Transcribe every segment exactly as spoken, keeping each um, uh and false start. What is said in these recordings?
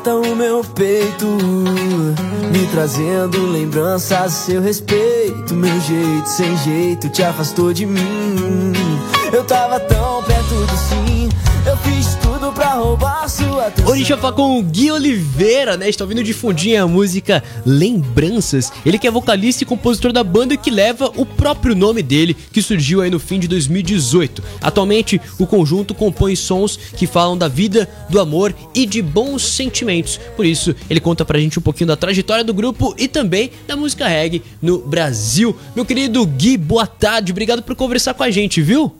aperta o meu peito, me trazendo lembranças a seu respeito. Meu jeito sem jeito te afastou de mim. Eu tava tão perto do fim, eu fiz tudo pra roubar sua atenção. Hoje a gente vai falar com o Gui Oliveira, né? Está ouvindo de fundinho a música Lembranças. Ele que é vocalista e compositor da banda e que leva o próprio nome dele, que surgiu aí no fim de dois mil e dezoito. Atualmente, o conjunto compõe sons que falam da vida, do amor e de bons sentimentos. Por isso, ele conta pra gente um pouquinho da trajetória do grupo e também da música reggae no Brasil. Meu querido Gui, boa tarde. Obrigado por conversar com a gente, viu?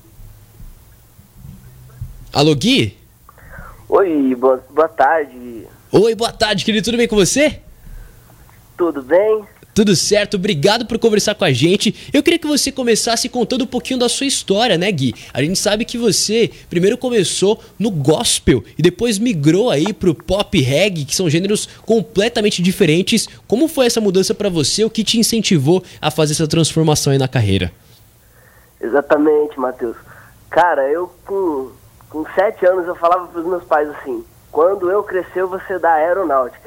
Alô, Gui? Oi, boa, boa tarde. Oi, boa tarde, querido. Tudo bem com você? Tudo bem? Tudo certo, obrigado por conversar com a gente. Eu queria que você começasse contando um pouquinho da sua história, né, Gui? A gente sabe que você primeiro começou no gospel e depois migrou aí pro pop reggae, que são gêneros completamente diferentes. Como foi essa mudança pra você? O que te incentivou a fazer essa transformação aí na carreira? Exatamente, Matheus. Cara, eu com, com sete anos eu falava pros meus pais assim: quando eu crescer eu vou ser da aeronáutica.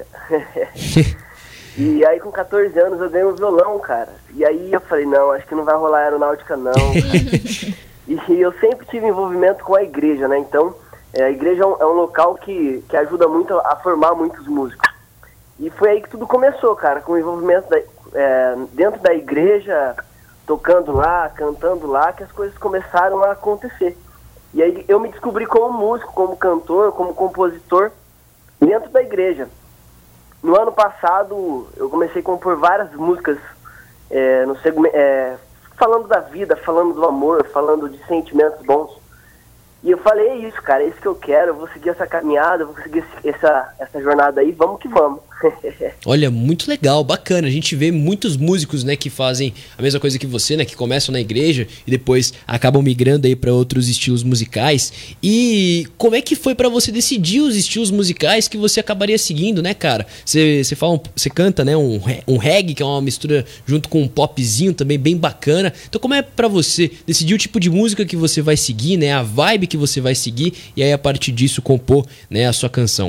E aí com catorze anos eu ganhei um violão, cara. E aí eu falei, não, acho que não vai rolar aeronáutica não, cara. E eu sempre tive envolvimento com a igreja, né? Então, é, a igreja é um, é um local que, que ajuda muito a, a formar muitos músicos. E foi aí que tudo começou, cara, com o envolvimento da, é, dentro da igreja, tocando lá, cantando lá, que as coisas começaram a acontecer. E aí eu me descobri como músico, como cantor, como compositor dentro da igreja. No ano passado, eu comecei a compor várias músicas é, no segmento, é, falando da vida, falando do amor, falando de sentimentos bons. E eu falei, é isso, cara, é isso que eu quero, eu vou seguir essa caminhada, eu vou seguir essa, essa jornada aí, vamos que vamos. Olha, muito legal, bacana. A gente vê muitos músicos, né, que fazem a mesma coisa que você, né, que começam na igreja e depois acabam migrando aí para outros estilos musicais. E como é que foi para você decidir os estilos musicais que você acabaria seguindo, né, cara? Você, você fala, você canta, né, um, um reggae, que é uma mistura junto com um popzinho também bem bacana. Então, como é para você decidir o tipo de música que você vai seguir, né, a vibe que você vai seguir e aí a partir disso compor, né, a sua canção?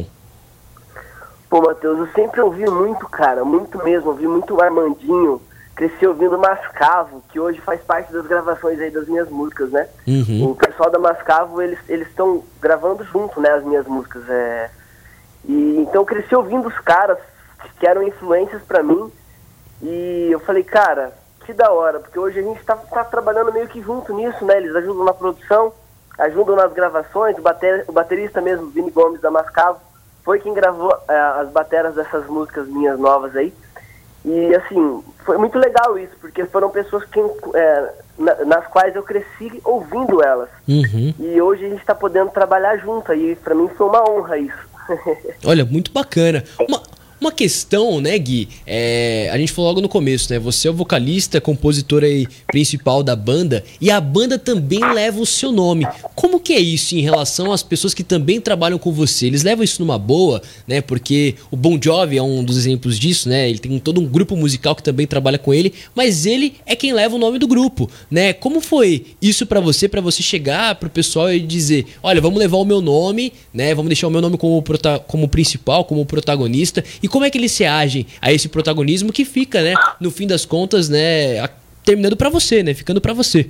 Pô, Matheus, eu sempre ouvi muito, cara, muito mesmo, ouvi muito Armandinho, cresci ouvindo Mascavo, que hoje faz parte das gravações aí das minhas músicas, né? Uhum. O pessoal da Mascavo, eles eles estão gravando junto, né, as minhas músicas, é... E então eu cresci ouvindo os caras que eram influências pra mim, e eu falei, cara, que da hora, porque hoje a gente tá, tá trabalhando meio que junto nisso, né? Eles ajudam na produção, ajudam nas gravações, o, bater, o baterista mesmo, Vini Gomes da Mascavo, foi quem gravou é, as bateras dessas músicas minhas novas aí. E, assim, foi muito legal isso, porque foram pessoas que, é, na, nas quais eu cresci ouvindo elas. Uhum. E hoje a gente tá podendo trabalhar junto, e pra mim foi uma honra isso. Olha, muito bacana. Uma... Uma questão, né, Gui, é, a gente falou logo no começo, né, você é o vocalista, compositor aí principal da banda e a banda também leva o seu nome. Como que é isso em relação às pessoas que também trabalham com você? Eles levam isso numa boa, né, porque o Bon Jovi é um dos exemplos disso, né, ele tem todo um grupo musical que também trabalha com ele, mas ele é quem leva o nome do grupo, né? Como foi isso pra você, pra você chegar pro pessoal e dizer, olha, vamos levar o meu nome, né, vamos deixar o meu nome como, prota- como principal, como protagonista. E como é que eles se agem a esse protagonismo que fica, né, no fim das contas, né, a, terminando pra você, né, ficando pra você?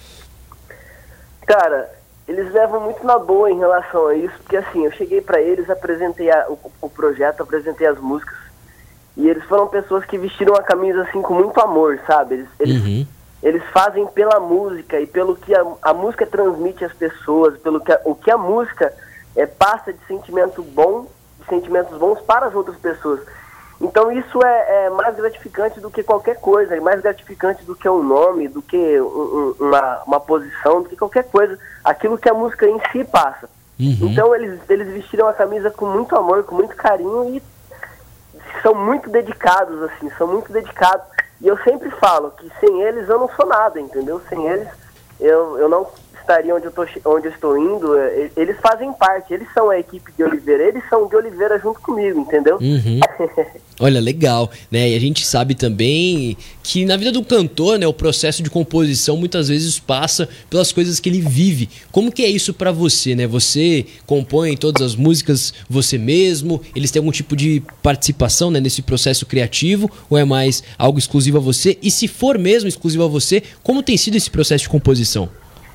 Cara, eles levam muito na boa em relação a isso, porque assim, eu cheguei pra eles, apresentei a, o, o projeto, apresentei as músicas, e eles foram pessoas que vestiram a camisa assim com muito amor, sabe? Eles, eles, uhum. eles fazem pela música e pelo que a, a música transmite às pessoas, pelo que a, o que a música é, passa de sentimento bom, sentimentos bons para as outras pessoas. Então isso é, é mais gratificante do que qualquer coisa, é mais gratificante do que um nome, do que um, uma, uma posição, do que qualquer coisa, aquilo que a música em si passa. Uhum. Então eles, eles vestiram a camisa com muito amor, com muito carinho e são muito dedicados, assim, são muito dedicados. E eu sempre falo que sem eles eu não sou nada, entendeu? Sem eles eu, eu não estaria onde eu, tô, onde eu estou indo, eles fazem parte, eles são a equipe de Oliveira, eles são de Oliveira junto comigo, entendeu? Uhum. Olha, legal, né? E a gente sabe também que na vida do cantor, né, o processo de composição muitas vezes passa pelas coisas que ele vive. Como que é isso pra você, né? Você compõe todas as músicas você mesmo? Eles têm algum tipo de participação, né, nesse processo criativo? Ou é mais algo exclusivo a você? E se for mesmo exclusivo a você, como tem sido esse processo de composição?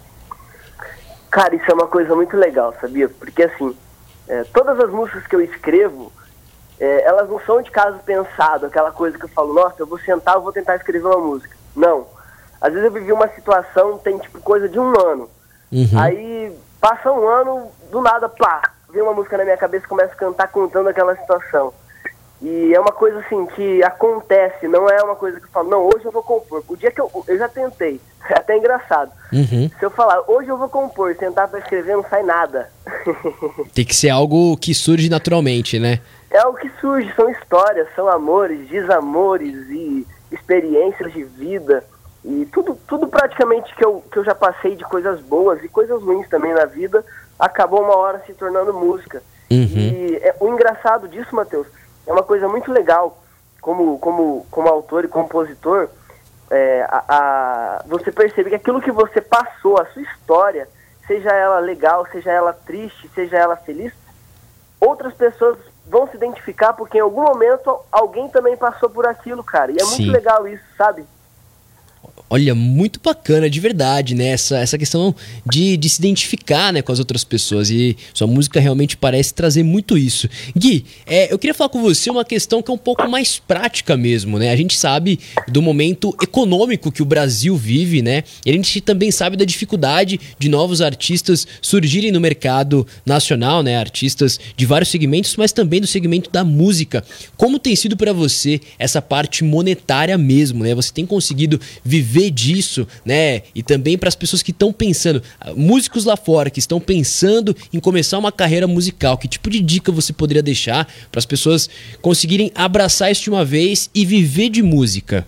Cara, isso é uma coisa muito legal, sabia? Porque assim, é, todas as músicas que eu escrevo, é, elas não são de caso pensado, aquela coisa que eu falo, nossa, eu vou sentar, eu vou tentar escrever uma música. Não. Às vezes eu vivi uma situação, tem tipo coisa de um ano. Uhum. Aí passa um ano, do nada, pá, vem uma música na minha cabeça e começo a cantar contando aquela situação. E é uma coisa assim que acontece, não é uma coisa que eu falo, não, hoje eu vou compor. O dia que eu, eu já tentei, é até engraçado. Uhum. Se eu falar, hoje eu vou compor, sentar pra escrever, não sai nada. Tem que ser algo que surge naturalmente, né? É algo que surge, são histórias, são amores, desamores e experiências de vida. E tudo, tudo praticamente que eu, que eu já passei de coisas boas e coisas ruins também na vida, acabou uma hora se tornando música. Uhum. E é, o engraçado disso, Matheus, é uma coisa muito legal, como, como, como autor e compositor, é, a, a, você percebe que aquilo que você passou, a sua história, seja ela legal, seja ela triste, seja ela feliz, outras pessoas vão se identificar porque em algum momento alguém também passou por aquilo, cara. E é Sim. muito legal isso, sabe? Olha, muito bacana, de verdade, né? Essa, essa questão de, de se identificar, né, com as outras pessoas. E sua música realmente parece trazer muito isso. Gui, é, eu queria falar com você uma questão que é um pouco mais prática mesmo, né? A gente sabe do momento econômico que o Brasil vive, né? E a gente também sabe da dificuldade de novos artistas surgirem no mercado nacional, né? Artistas de vários segmentos, mas também do segmento da música. Como tem sido para você essa parte monetária mesmo, né? Você tem conseguido viver disso, né? E também para as pessoas que estão pensando, músicos lá fora que estão pensando em começar uma carreira musical, que tipo de dica você poderia deixar para as pessoas conseguirem abraçar isso de uma vez e viver de música?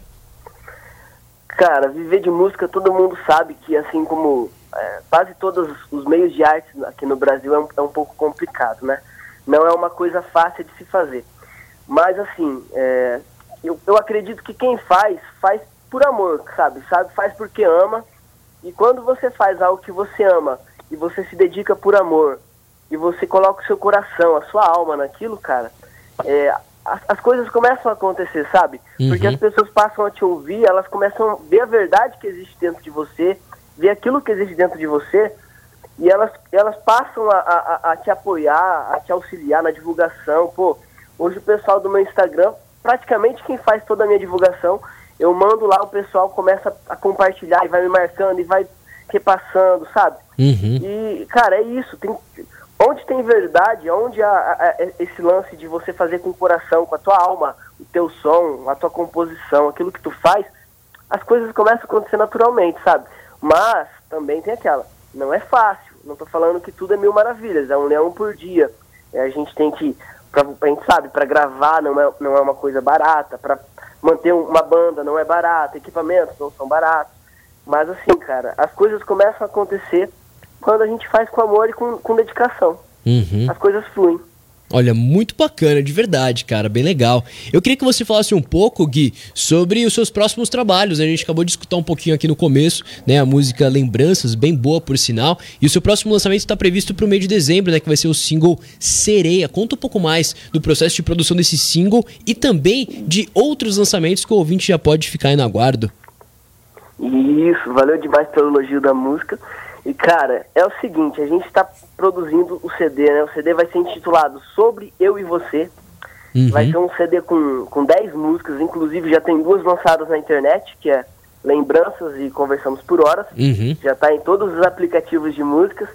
Cara, viver de música, todo mundo sabe que, assim como é, quase todos os meios de arte aqui no Brasil, é um, é um pouco complicado, né? Não é uma coisa fácil de se fazer. Mas, assim, é, eu, eu acredito que quem faz, faz por amor, sabe? sabe? Faz porque ama. E quando você faz algo que você ama e você se dedica por amor e você coloca o seu coração, a sua alma naquilo, cara, é, as, as coisas começam a acontecer, sabe? Uhum. Porque as pessoas passam a te ouvir, elas começam a ver a verdade que existe dentro de você, ver aquilo que existe dentro de você, e elas, elas passam a, a, a te apoiar, a te auxiliar na divulgação. Pô, hoje o pessoal do meu Instagram, praticamente quem faz toda a minha divulgação, eu mando lá, o pessoal começa a compartilhar e vai me marcando e vai repassando, sabe? Uhum. E, cara, é isso. Tem, onde tem verdade, onde há, há esse lance de você fazer com o coração, com a tua alma, o teu som, a tua composição, aquilo que tu faz, as coisas começam a acontecer naturalmente, sabe? Mas também tem aquela, não é fácil. Não tô falando que tudo é mil maravilhas, é um leão por dia. É, a gente tem que, pra, a gente sabe, pra gravar não é, não é uma coisa barata, pra manter uma banda não é barato, equipamentos não são baratos, mas assim, cara, as coisas começam a acontecer quando a gente faz com amor e com, com dedicação. Uhum. As coisas fluem. Olha, muito bacana, de verdade, cara, bem legal. Eu queria que você falasse um pouco, Gui, sobre os seus próximos trabalhos. A gente acabou de escutar um pouquinho aqui no começo, né, a música Lembranças, bem boa por sinal, e o seu próximo lançamento está previsto para o mês de dezembro, né, que vai ser o single Sereia. Conta um pouco mais do processo de produção desse single e também de outros lançamentos que o ouvinte já pode ficar aí no aguardo. Isso, valeu demais pelo elogio da música. E, cara, é o seguinte, a gente está produzindo o C D, né? O C D vai ser intitulado Sobre Eu e Você. Uhum. Vai ser um C D com, com dez músicas, inclusive já tem duas lançadas na internet, que é Lembranças e Conversamos por Horas. Uhum. Já está em todos os aplicativos de músicas.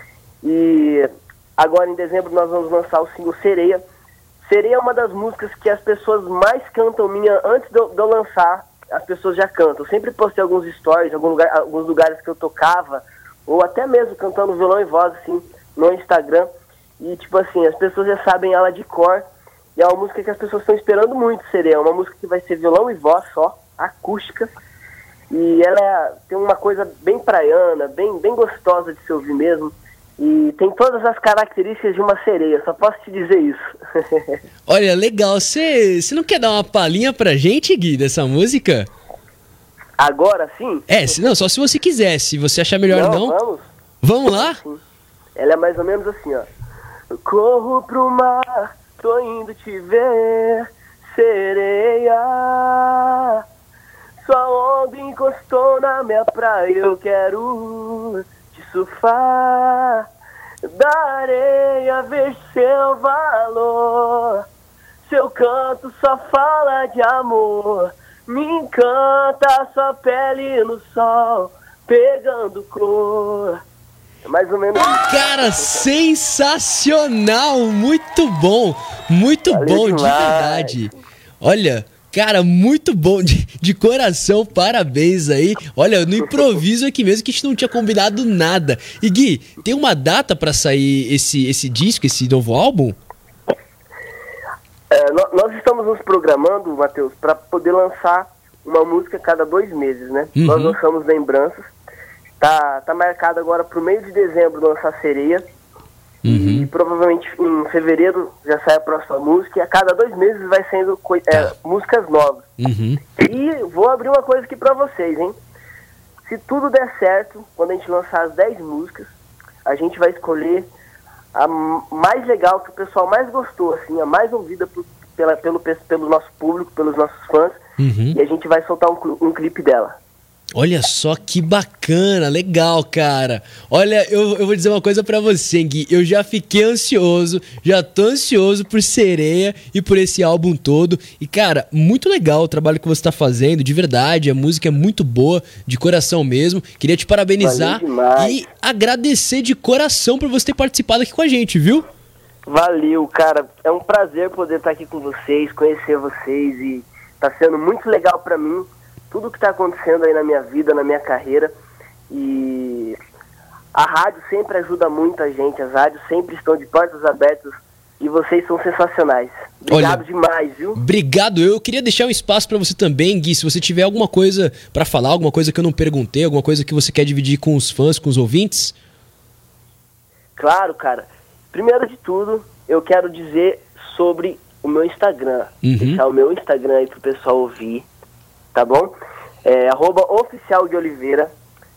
E agora, em dezembro, nós vamos lançar o single Sereia. Sereia é uma das músicas que as pessoas mais cantam minha antes de eu, de eu lançar. As pessoas já cantam. Eu sempre postei alguns stories, algum lugar, alguns lugares que eu tocava, ou até mesmo cantando violão e voz, assim, no Instagram. E, tipo assim, as pessoas já sabem ela de cor. E é uma música que as pessoas estão esperando muito, Sereia. É uma música que vai ser violão e voz só, acústica. E ela é, tem uma coisa bem praiana, bem, bem gostosa de se ouvir mesmo. E tem todas as características de uma sereia, só posso te dizer isso. Olha, legal. Você não quer dar uma palhinha pra gente, Gui, dessa música? Agora sim? É, se, não, só se você quiser. Se você achar melhor não. não. Vamos? Vamos lá? Sim. Ela é mais ou menos assim, ó. Eu corro pro mar, tô indo te ver, sereia. Sua onda encostou na minha praia, eu quero te surfar. Da areia ver seu valor, seu canto só fala de amor. Me encanta sua pele no sol, pegando cor. Mais ou menos isso. Cara, sensacional! Muito bom! Muito Valeu bom, demais. de verdade. Olha, cara, muito bom, de, de coração, parabéns aí. Olha, no improviso aqui mesmo, que a gente não tinha combinado nada. E Gui, tem uma data pra sair esse, esse disco, esse novo álbum? É, no- nós estamos nos programando, Matheus, para poder lançar uma música a cada dois meses, né? Uhum. Nós lançamos Lembranças. Tá, tá marcado agora pro meio de dezembro lançar Sereia. Uhum. E provavelmente em fevereiro já sai a próxima música. E a cada dois meses vai sendo coi- é, Tá. músicas novas. Uhum. E vou abrir uma coisa aqui pra vocês, hein? Se tudo der certo, quando a gente lançar as dez músicas, a gente vai escolher a m- mais legal, que o pessoal mais gostou, assim, a mais ouvida por- pela, pelo, pe- pelo nosso público, pelos nossos fãs. Uhum. E a gente vai soltar um, cl- um clipe dela. Olha só que bacana, legal, cara. Olha, eu, eu vou dizer uma coisa pra você, Gui. Eu já fiquei ansioso, já tô ansioso por Sereia e por esse álbum todo. E, cara, muito legal o trabalho que você tá fazendo, de verdade. A música é muito boa, de coração mesmo. Queria te parabenizar Valeu demais. e agradecer de coração por você ter participado aqui com a gente, viu? Valeu, cara. É um prazer poder estar aqui com vocês, conhecer vocês, e tá sendo muito legal pra mim tudo que tá acontecendo aí na minha vida, na minha carreira. E a rádio sempre ajuda muito a gente, as rádios sempre estão de portas abertas e vocês são sensacionais. Obrigado Olha, demais, viu? Obrigado, eu queria deixar um espaço pra você também, Gui, se você tiver alguma coisa pra falar, alguma coisa que eu não perguntei, alguma coisa que você quer dividir com os fãs, com os ouvintes. Claro, cara. Primeiro de tudo, eu quero dizer sobre o meu Instagram. Uhum. Deixar o meu Instagram aí pro pessoal ouvir, tá bom? É arroba oficial de Oliveira.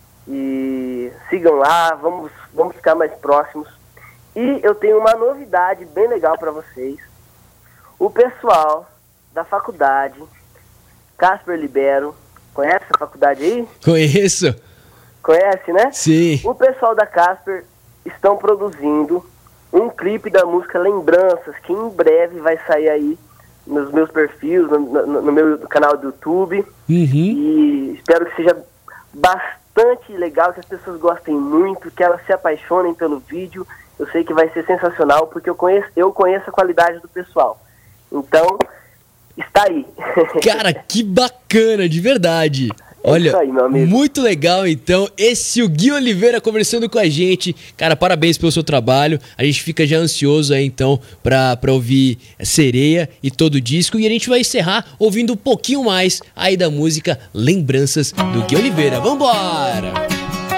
E sigam lá, vamos, vamos ficar mais próximos. E eu tenho uma novidade bem legal para vocês. O pessoal da faculdade Casper Libero, conhece a faculdade aí? Conheço. Conhece, né? Sim. O pessoal da Casper estão produzindo um clipe da música Lembranças, que em breve vai sair aí nos meus perfis, no, no, no meu canal do YouTube. Uhum. E espero que seja bastante legal, que as pessoas gostem muito, que elas se apaixonem pelo vídeo. Eu sei que vai ser sensacional, porque eu conheço, eu conheço a qualidade do pessoal. Então, está aí. Cara, que bacana, de verdade. Olha, isso aí, meu amigo. Muito legal, então. Esse é o Gui Oliveira conversando com a gente. Cara, parabéns pelo seu trabalho. A gente fica já ansioso aí, então, pra, pra ouvir Sereia e todo o disco. E a gente vai encerrar ouvindo um pouquinho mais aí da música Lembranças do Gui Oliveira. Vambora!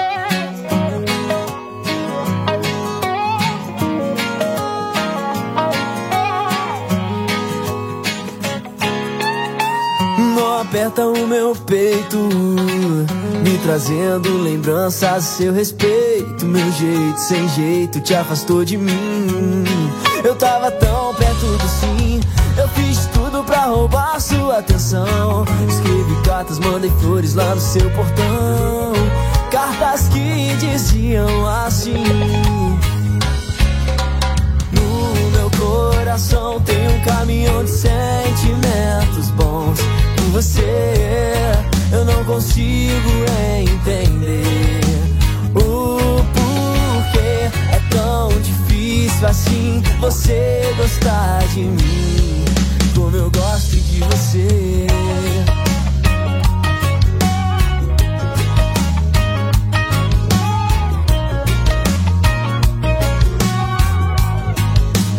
Aperta o meu peito, me trazendo lembranças a seu respeito. Meu jeito sem jeito te afastou de mim. Eu tava tão perto do fim, eu fiz tudo pra roubar sua atenção. Escrevi cartas, mandei flores lá no seu portão, cartas que diziam assim: no meu coração tem um caminhão de sentimentos bons. Você, eu não consigo entender o porquê é tão difícil assim você gostar de mim, como eu gosto de você.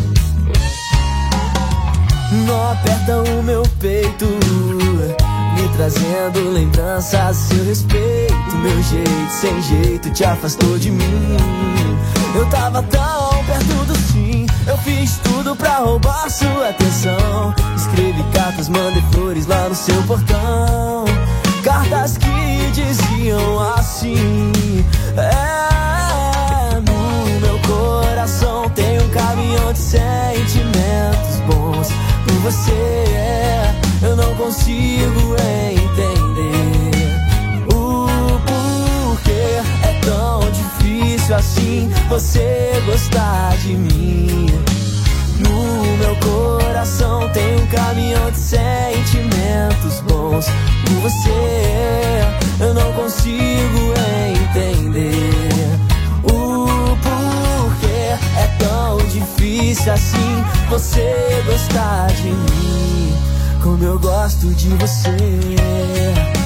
Não aperta o meu peito, trazendo lembranças a seu respeito. Meu jeito sem jeito te afastou de mim. Eu tava tão perto do fim, eu fiz tudo pra roubar sua atenção. Escrevi cartas, mandei flores lá no seu portão. Cartas que diziam assim: é, no meu coração tem um caminhão de sentimentos bons por você. É, eu não consigo entender o porquê é tão difícil assim você gostar de mim. No meu coração tem um caminhão de sentimentos bons por você. Eu não consigo entender o porquê é tão difícil assim você gostar de mim como eu gosto de você.